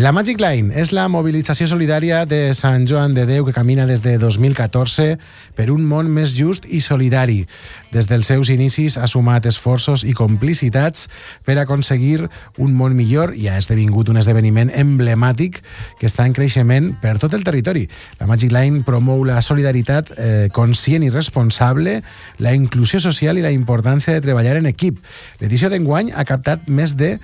La Magic Line és la mobilització solidària de Sant Joan de Déu que camina des de 2014 per un món més just i solidari. Des dels seus inicis ha sumat esforços i complicitats per aconseguir un món millor i ha esdevingut un esdeveniment emblemàtic que està en creixement per tot el territori. La Magic Line promou la solidaritat conscient i responsable, la inclusió social i la importància de treballar en equip. L'edició d'enguany ha captat més de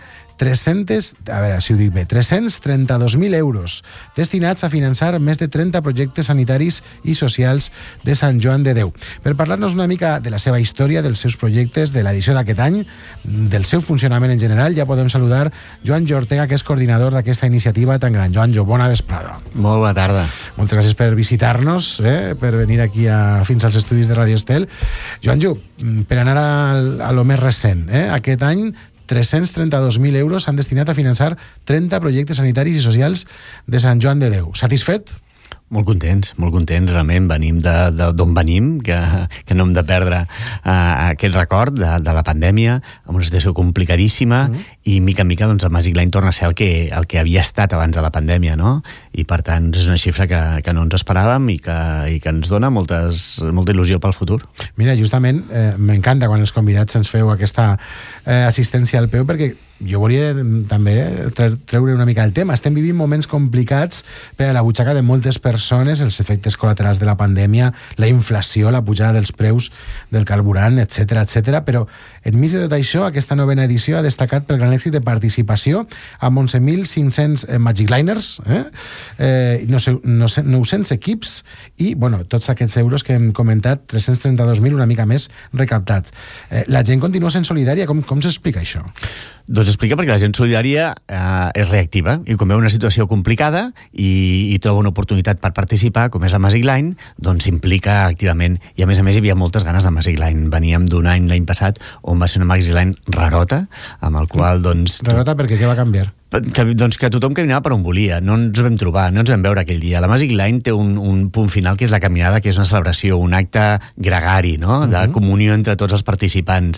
332.000 euros destinats a finançar més de 30 projectes sanitaris i socials de Sant Joan de Déu. Per parlar-nos una mica de la seva història, dels seus projectes, de l'edició d'aquest any, del seu funcionament en general, ja podem saludar Joanjo Ortega, que és coordinador d'aquesta iniciativa tan gran. Joanjo, bona vesprada. Molt bona tarda. Moltes gràcies per visitar-nos, per venir aquí fins als estudis de Radio Estel. Joanjo, per anar a lo més recent, aquest any 332.000 euros s'han destinat a finançar 30 projectes sanitaris i socials de Sant Joan de Déu. Satisfet? Molt contents, realment. Venim d'on venim, que no hem de perdre aquest record de la pandèmia, amb una situació complicadíssima, i mica en mica doncs, el Magic Line torna a ser el que havia estat abans de la pandèmia, no? I per tant és una xifra que no ens esperàvem i que ens dona molta il·lusió pel futur. Mira, justament m'encanta quan els convidats ens feu aquesta assistència al peu, perquè jo volia també treure una mica el tema. Estem vivint moments complicats per a la butxaca de moltes persones, els efectes col·laterals de la pandèmia, la inflació, la pujada dels preus del carburant, etc, però enmig de tot això, aquesta novena edició ha destacat pel gran èxit de participació amb 11.500 Magic Liners, 900 equips i, tots aquests euros que hem comentat, 332.000, una mica més recaptats. La gent continua sent solidària. Com s'explica això? Doncs explica perquè la gent solidària és reactiva i quan veu una situació complicada i troba una oportunitat per participar, com és la Magic Line, doncs s'implica activament. I a més hi havia moltes ganes de Magic Line. Veníem d'un any l'any passat on va ser una Magic Line rarota, amb el qual Rarota perquè què va canviar? Que tothom caminava per on volia, no ens vam trobar, no ens vam veure aquell dia. La Magic Line té un punt final que és la caminada, que és una celebració, un acte gregari, no? De comunió entre tots els participants,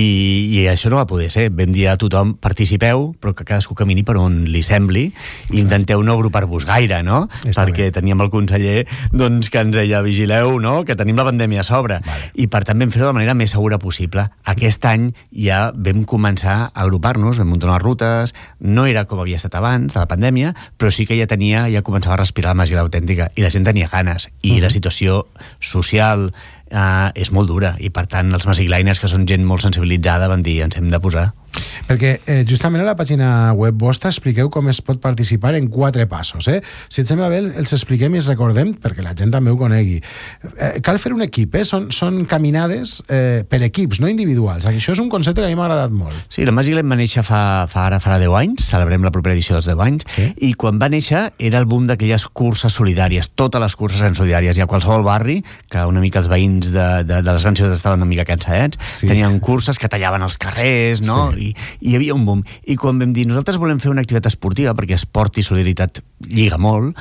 i això no va poder ser. Vam dir a tothom, participeu, però que cadascú camini per on li sembli, i intenteu no agrupar-vos gaire, no? Perquè teníem el conseller que ens deia, vigileu, no? Que tenim la pandèmia a sobre, i per tant vam fer-ho de la manera més segura possible. Aquest any ja vam començar a agrupar-nos, vam muntar unes rutes, no era com havia estat abans de la pandèmia, però sí que ja començava a respirar la màgia autèntica i la gent tenia ganes, i la situació social és molt dura, i per tant els Magic Liners, que són gent molt sensibilitzada, van dir, ens hem de posar. Perquè justament a la pàgina web vostra expliqueu com es pot participar en 4 passos. Si et sembla bé, els expliquem i els recordem perquè la gent també ho conegui. Cal fer un equip, són caminades per equips, no individuals. Això és un concepte que a mi m'ha agradat molt. Sí, la Magic Line va néixer fa 10 anys, celebrem la propera edició dels 10 anys, i quan va néixer era el boom d'aquelles curses solidàries, totes les curses eren solidàries, i a qualsevol barri, que una mica els veïns de les grans ciutats estaven una mica cansadets, tenien curses que tallaven els carrers, no? I hi havia un boom. I quan vam dir, nosaltres volem fer una activitat esportiva, perquè esport i solidaritat lliga molt,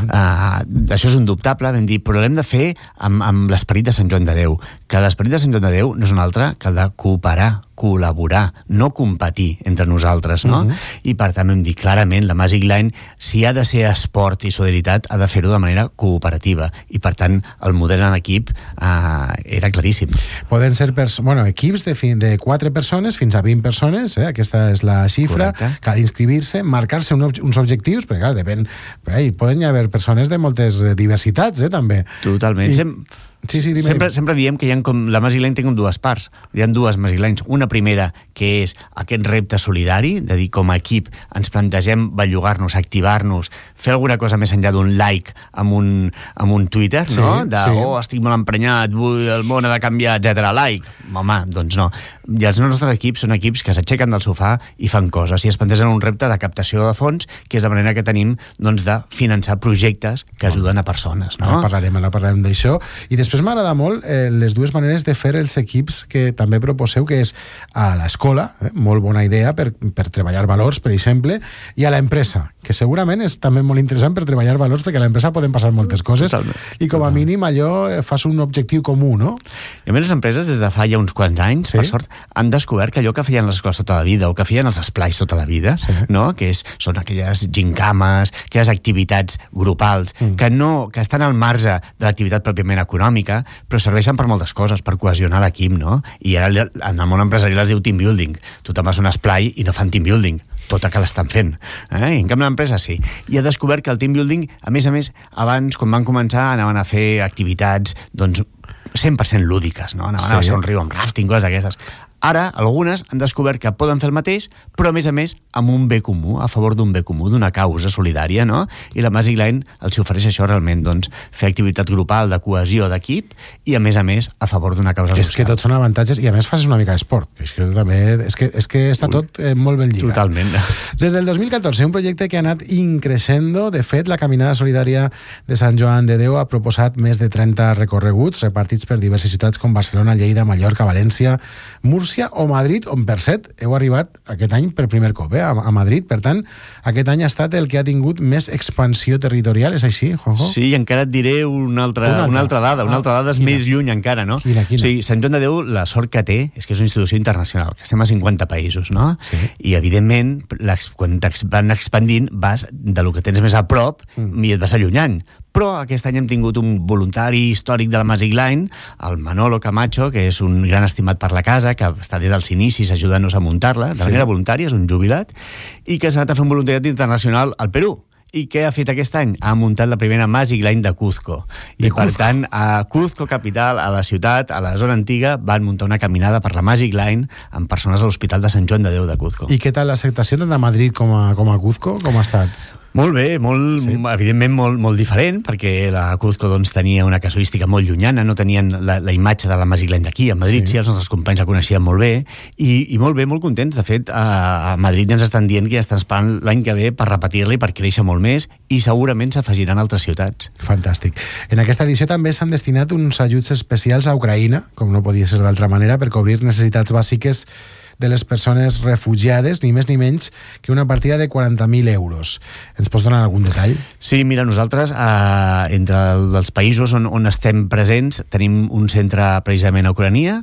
això és indubtable, vam dir, però l'hem de fer amb l'esperit de Sant Joan de Déu, que l'esperit de Sant Joan de Déu no és un altre que el de cooperar, col·laborar, no competir entre nosaltres, no? I per tant vam dir clarament, la Magic Line, si ha de ser esport i solidaritat, ha de fer-ho de manera cooperativa, i per tant el model en equip era claríssim. Poden ser equips de 4 persones fins a 20 persones, aquesta és la xifra. Correcte. Cal inscriure-se, marcar-se uns objectius, perquè clar, poden hi haver persones de moltes diversitats, també. Totalment. Sempre diem que la Magic Line té com 2 parts. Hi ha 2 Magic Lines. Una primera, que és aquest repte solidari, de dir, com a equip ens plantegem bellugar-nos, activar-nos, fer alguna cosa més enllà d'un like amb un Twitter, no? Estic molt emprenyat, el món ha de canviar, etc. Like. Home, doncs no. I els nostres equips són equips que s'aixequen del sofà i fan coses, i es plantegen un repte de captació de fons, que és la manera que tenim de finançar projectes que ajuden a persones, no? Ara parlarem d'això. I després després m'agrada molt les dues maneres de fer els equips que també proposeu, que és a l'escola, molt bona idea per treballar valors, per exemple, i a l'empresa, que segurament és també molt interessant per treballar valors, perquè a l'empresa poden passar moltes coses, i com a mínim allò fas un objectiu comú, no? I a més, les empreses des de fa ja uns quants anys, per sort, han descobert que allò que feien les escoles tota la vida, o que feien els esplais tota la vida, no? Que són aquelles gincames, aquelles activitats grupals, que estan al marge de l'activitat pròpiament econòmica, però serveixen per moltes coses, per cohesionar l'equip, no? I ara en el món empresarial es diu team building. Tu te'n vas a un esplai i no fan team building, tota que l'estan fent. I en canvi l'empresa sí. I ha descobert que el team building, a més, abans, quan van començar, anaven a fer activitats, doncs, 100% lúdiques, no? Anaven a fer un riu amb rafting, coses d'aquestes. Ara, algunes han descobert que poden fer el mateix, però, a més, amb un bé comú, a favor d'un bé comú, d'una causa solidària, no? I la Magic Line els ofereix això realment, doncs, fer activitat grupal, de cohesió d'equip, i, a més, a favor d'una causa social. És que tots són avantatges, i a més fas una mica d'esport. És que està tot molt ben lligat. Totalment. Des del 2014, un projecte que ha anat increixendo. De fet, la Caminada Solidària de Sant Joan de Déu ha proposat més de 30 recorreguts repartits per diverses ciutats com Barcelona, Lleida, Mallorca, València, Múrcia o Madrid, on per cert heu arribat aquest any per primer cop, a Madrid. Per tant, aquest any ha estat el que ha tingut més expansió territorial, és així, Juanjo? Sí, i encara et diré una altra dada. Una altra dada és més lluny encara, no? Quina? O sigui, Sant Joan de Déu, la sort que té és que és una institució internacional, que estem a 50 països, no? Sí. I, evidentment, quan van expandint, vas de lo que tens més a prop i et vas allunyant. Però aquest any hem tingut un voluntari històric de la Magic Line, el Manolo Camacho, que és un gran estimat per la casa, que està des dels inicis ajudant-nos a muntar-la, de manera voluntària, és un jubilat, i que s'ha anat a fer un voluntariat internacional al Perú. I què ha fet aquest any? Ha muntat la primera Magic Line de Cuzco. Per tant, a Cuzco capital, a la ciutat, a la zona antiga, van muntar una caminada per la Magic Line amb persones a l'Hospital de Sant Joan de Déu de Cuzco. I què tal l'acceptació tant a Madrid com a Cuzco? Com ha estat? Molt bé, evidentment molt diferent, perquè la Cuzco doncs, tenia una casuística molt llunyana, no tenien la imatge de la Magic Line d'aquí. A Madrid sí, els nostres companys la coneixien molt bé, i molt bé, molt contents. De fet, a Madrid ens estan dient que ja estan esperant l'any que ve per repetir-la i per créixer molt més, i segurament s'afegiran altres ciutats. Fantàstic. En aquesta edició també s'han destinat uns ajuts especials a Ucraïna, com no podia ser d'altra manera, per cobrir necessitats bàsiques de les persones refugiades, ni més ni menys que una partida de 40.000 euros. Ens pots donar algun detall? Sí, mira, nosaltres, entre els països on estem presents, tenim un centre precisament a Ucrania,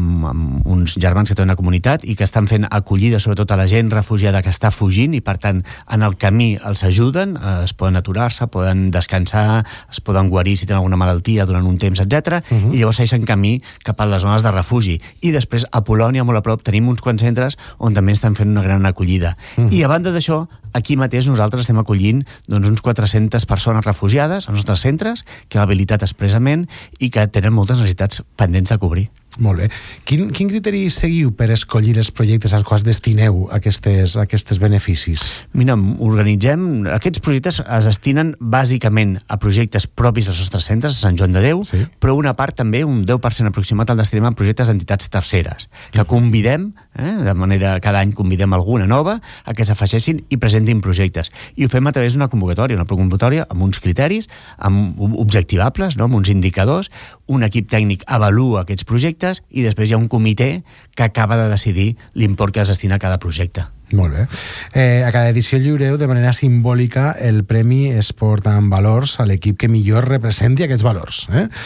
amb uns germans que tenen una comunitat i que estan fent acollida sobretot a la gent refugiada que està fugint, i per tant, en el camí els ajuden, es poden aturar-se, poden descansar, es poden guarir si tenen alguna malaltia durant un temps, etc. I llavors segueixen camí cap a les zones de refugi. I després, a Polònia, molt a prop, tenim uns quants centres on també estan fent una gran acollida. I a banda d'això, aquí mateix nosaltres estem acollint uns 400 persones refugiades als nostres centres, que hem habilitat expressament i que tenen moltes necessitats pendents de cobrir. Molt bé. Quin criteri seguiu per escollir els projectes als quals destineu aquests beneficis? Mira, organitzem... Aquests projectes es destinen bàsicament a projectes propis dels nostres centres, a Sant Joan de Déu, sí, però una part també, un 10% aproximat, el destinem a projectes d'entitats terceres, que convidem, de manera, cada any convidem alguna nova a que s'afegeixin i presentin projectes. I ho fem a través d'una convocatòria amb uns criteris, amb objectivables, no? Amb uns indicadors, un equip tècnic avalua aquests projectes i després hi ha un comitè que acaba de decidir l'import que es destina a cada projecte. Molt bé. A cada edició lliureu de manera simbòlica el Premi Esport amb Valors a l'equip que millor representi aquests valors.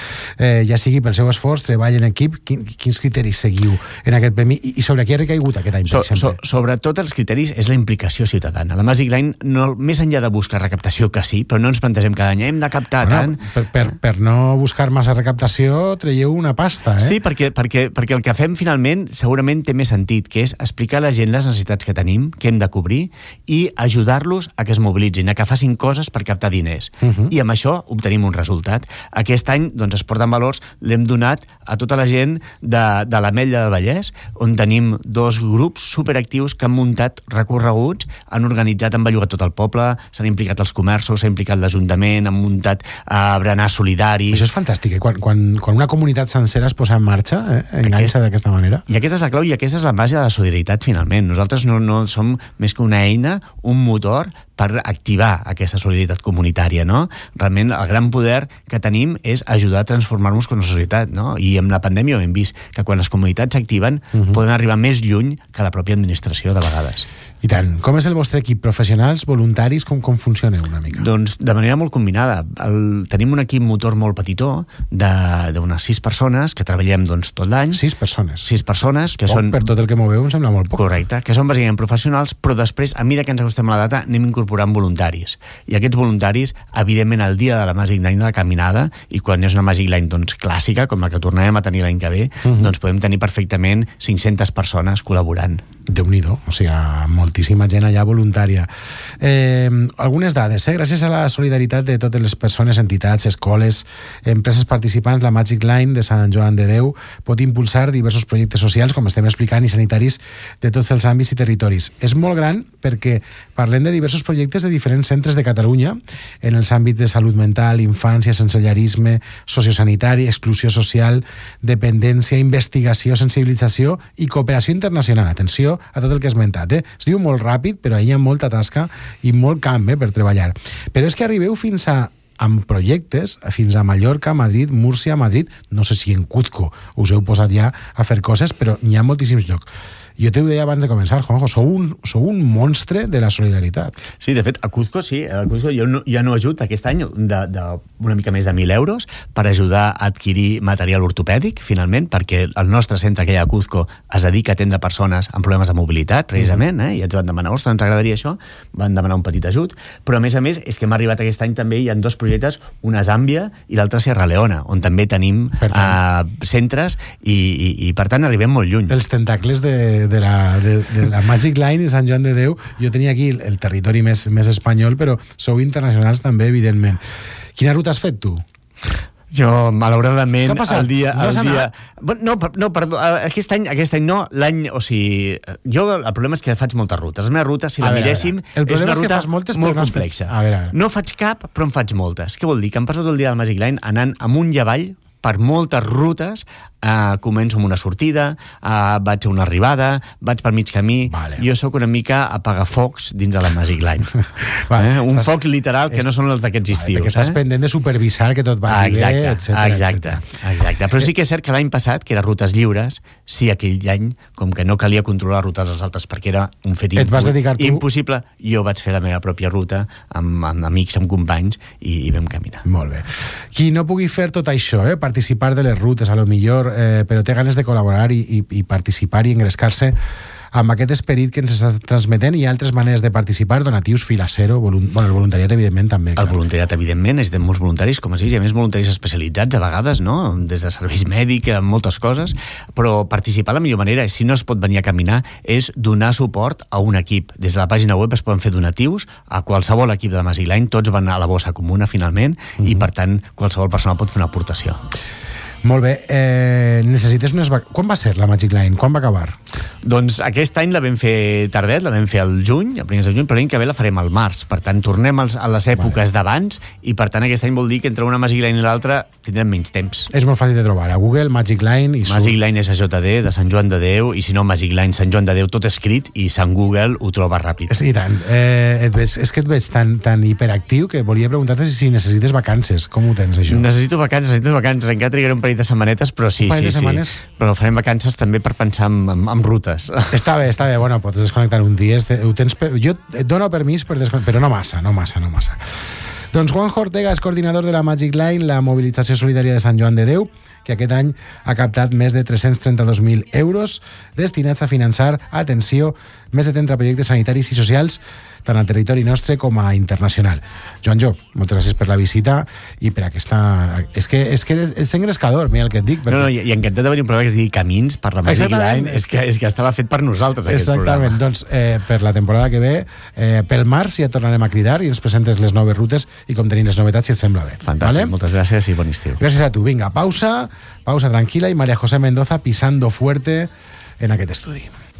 Ja sigui pel seu esforç, treball en equip, quins criteris seguiu en aquest premi i sobre qui ha recaigut aquest any, per exemple? Sobretot els criteris és la implicació ciutadana. La Magic Line, més enllà de buscar recaptació, que sí, però no ens plantegem cada any, hem de captar tant... Per no buscar massa recaptació, traieu una pasta, Sí, perquè el que fem finalment segurament té més sentit, que és explicar a la gent les necessitats que tenim, que hem de cobrir, i ajudar-los a que es mobilitzin, a que facin coses per captar diners. I amb això obtenim un resultat. Aquest any, Esport amb Valors l'hem donat a tota la gent de l'Ametlla del Vallès, on tenim 2 grups superactius que han muntat recorreguts, han organitzat, han bellugat tot el poble, s'han implicat els comerços, s'ha implicat l'Ajuntament, han muntat berenar solidari... Això és fantàstic, quan una comunitat sencera es posa en marxa, enganxa d'aquesta manera. I aquesta és la clau, i aquesta és la base de la solidaritat, finalment. Nosaltres no som més que una eina, un motor per activar aquesta solidaritat comunitària, no? Realment, el gran poder que tenim és ajudar a transformar-nos com a societat, no? I amb la pandèmia ho hem vist, que quan les comunitats s'activen poden arribar més lluny que la pròpia administració de vegades. I tant. Com és el vostre equip? Professionals, voluntaris? Com funcioneu una mica? Doncs de manera molt combinada. Tenim un equip motor molt petitó d'unes 6 persones que treballem doncs, tot l'any. 6 persones? 6 persones. Que són... Per tot el que moveu em sembla molt poc. Correcte, que són bàsicament professionals, però després, a mesura que ens acostem a la data, anem incorporant voluntaris. I aquests voluntaris, evidentment, el dia de la Magic Line de la caminada, i quan és una Magic Line doncs, clàssica, com la que tornarem a tenir l'any que ve, doncs podem tenir perfectament 500 persones col·laborant. Déu-n'hi-do, o sigui, moltíssima gent allà voluntària. Algunes dades, gràcies a la solidaritat de totes les persones, entitats, escoles, empreses participants, la Magic Line de Sant Joan de Déu pot impulsar diversos projectes socials, com estem explicant, i sanitaris de tots els àmbits i territoris. És molt gran perquè parlem de diversos projectes de diferents centres de Catalunya en els àmbits de salut mental, infància, sensellarisme, sociosanitari, exclusió social, dependència, investigació, sensibilització i cooperació internacional. Atenció a tot el que he esmentat. Es diu molt ràpid, però hi ha molta tasca i molt camp per treballar. Però és que arribeu fins amb projectes fins a Mallorca, Madrid, Múrcia, Madrid, no sé si en Cuzco us heu posat ja a fer coses, però hi ha moltíssims llocs. Jo t'ho deia abans de començar, Juanjo, sou un monstre de la solidaritat. Sí, de fet, a Cuzco sí. A Cuzco jo no ajut aquest any una mica més de 1.000 euros per ajudar a adquirir material ortopèdic, finalment, perquè el nostre centre que hi ha a Cuzco es dedica a atendre persones amb problemes de mobilitat, precisament, i ens van demanar, ostres, ens agradaria això, van demanar un petit ajut, però a més, és que hem arribat aquest any també, hi ha 2 projectes, un a Zàmbia i l'altre a Sierra Leona, on també tenim centres i per tant arribem molt lluny. Els tentacles de la Magic Line i Sant Joan de Déu, jo tenia aquí el territori més espanyol, però sou internacionals també, evidentment. Quina ruta has fet tu? Jo, malauradament, el dia... No, perdó, aquest any no, l'any, o sigui, jo el problema és que faig moltes rutes. La meva ruta, si la miréssim, és una ruta molt complexa. No faig cap, però en faig moltes. Què vol dir? Que em passo tot el dia del Magic Line anant amunt i avall per moltes rutes. Començo amb una sortida, vaig a una arribada, vaig per mig camí. Jo sóc una mica apagafocs dins de la Magic Line. Un foc literal que no són els d'aquests estius. Perquè estàs pendent de supervisar que tot vagi bé, etcètera. Exacte. Però sí que és cert que l'any passat, que era rutes lliures, sí, aquell any, com que no calia controlar rutes als altres perquè era un fet impossible, jo vaig fer la meva pròpia ruta amb amics, amb companys, i vam caminar. Molt bé. Qui no pugui fer tot això, participar de les rutes, a lo millor, però té ganes de col·laborar i participar i engrescar-se amb aquest esperit que ens està transmetent. Hi ha altres maneres de participar, donatius, fila zero, el voluntariat, evidentment, també. El voluntariat, evidentment, necessitem molts voluntaris, com has vist, hi ha més voluntaris especialitzats, a vegades, no? Des de serveis mèdics, moltes coses, però participar la millor manera, si no es pot venir a caminar, és donar suport a un equip. Des de la pàgina web es poden fer donatius a qualsevol equip de la Magic Line, tots van a la bossa comuna, finalment, i, per tant, qualsevol persona pot fer una aportació. Molt bé. Necessites unes Quan va ser la Magic Line? Quan va acabar? Doncs aquest any la vam fer tardet, la vam fer al juny, a primers de juny, però l'any que ve la farem al març. Per tant, tornem a les èpoques d'abans i, per tant, aquest any vol dir que entre una Magic Line i l'altra tindrem menys temps. És molt fàcil de trobar. A Google, Magic Line... Magic Line SJD, de Sant Joan de Déu, i si no, Magic Line Sant Joan de Déu, tot escrit, i Sant Google ho troba ràpid. I tant. És que et veig tan hiperactiu que volia preguntar-te si necessites vacances. Com ho tens, això? Necessito vacances. Encara trigaré un parell de setmanetes, però sí. Però farem vacances també per pensar en rutes. Està bé, bueno, pots desconnectar un dia, jo et dono permís per desconnectar, però no massa. Doncs Juanjo Ortega és coordinador de la Magic Line, la mobilització solidària de Sant Joan de Déu, que aquest any ha captat més de 332.000 euros destinats a finançar, atenció, més de 30 projectes sanitaris i socials, tant al territori nostre com a internacional. Joanjo, moltes gràcies per la visita i per aquesta... És que és engrescador, mira el que et dic. Perquè... No, i encantat d'haver un programa que es digui Camins per la Magic Line, és que estava fet per nosaltres, aquest programa. Exactament, doncs per la temporada que ve, pel març ja tornarem a cridar i ens presentes les noves rutes i com tenim les novetats, si et sembla bé. Fantàstic, moltes gràcies i bon estiu. Gràcies a tu. Vinga, pausa tranquil·la i María José Mendoza pisando fuerte en aquest estudi.